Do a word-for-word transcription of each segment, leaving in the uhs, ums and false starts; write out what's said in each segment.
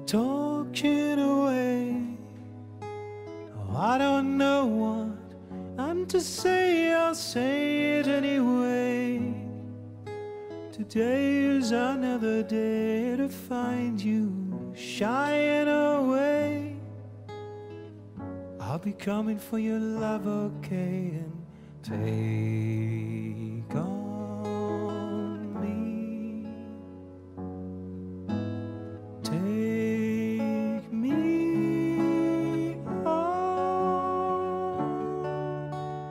talking away. Oh, I don't know what I'm to say, I'll say it anyway. Today is another day to find you shying away. I'll be coming for your love, okay, and take on me. Take me on.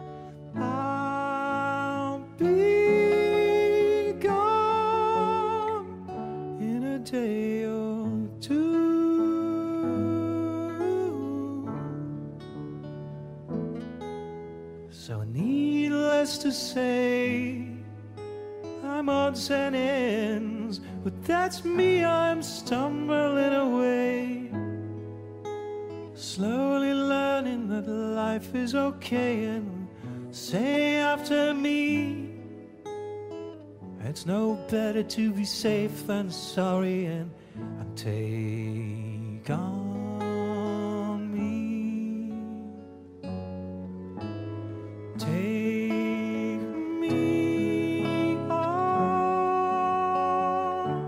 I'll be gone in a day or two. So needless to say, I'm odds and ends, but that's me, I'm stumbling away, slowly learning that life is okay. And say after me, it's no better to be safe than sorry. And, and take on me. Take me on.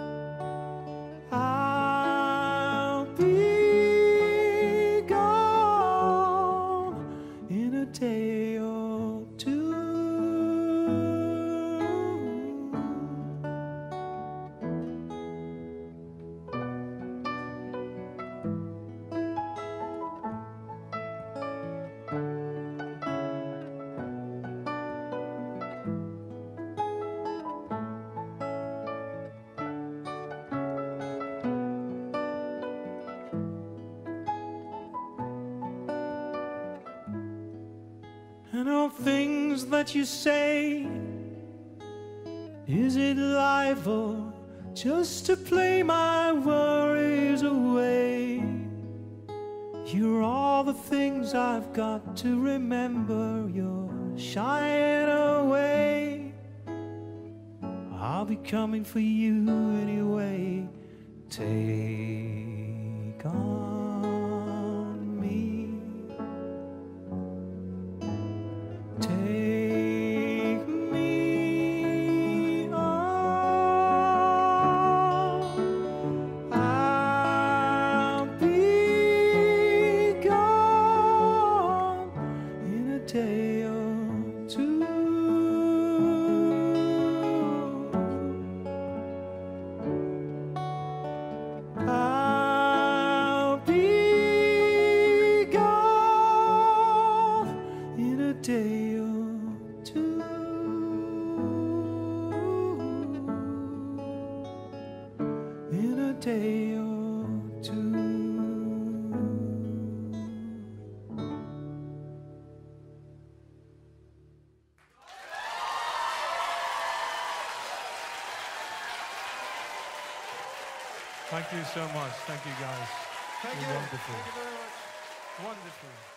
I'll be gone in a day or two. And all things that you say, is it life or just to play my worries away? You're all the things I've got to remember. You're shying away. I'll be coming for you anyway. Take on me. Take me on. I'll be gone in a day or two. I'll be gone in a day or two. In a day or two. Thank you so much. Thank you, guys. Thank You're you. wonderful. Thank you very much. Wonderful.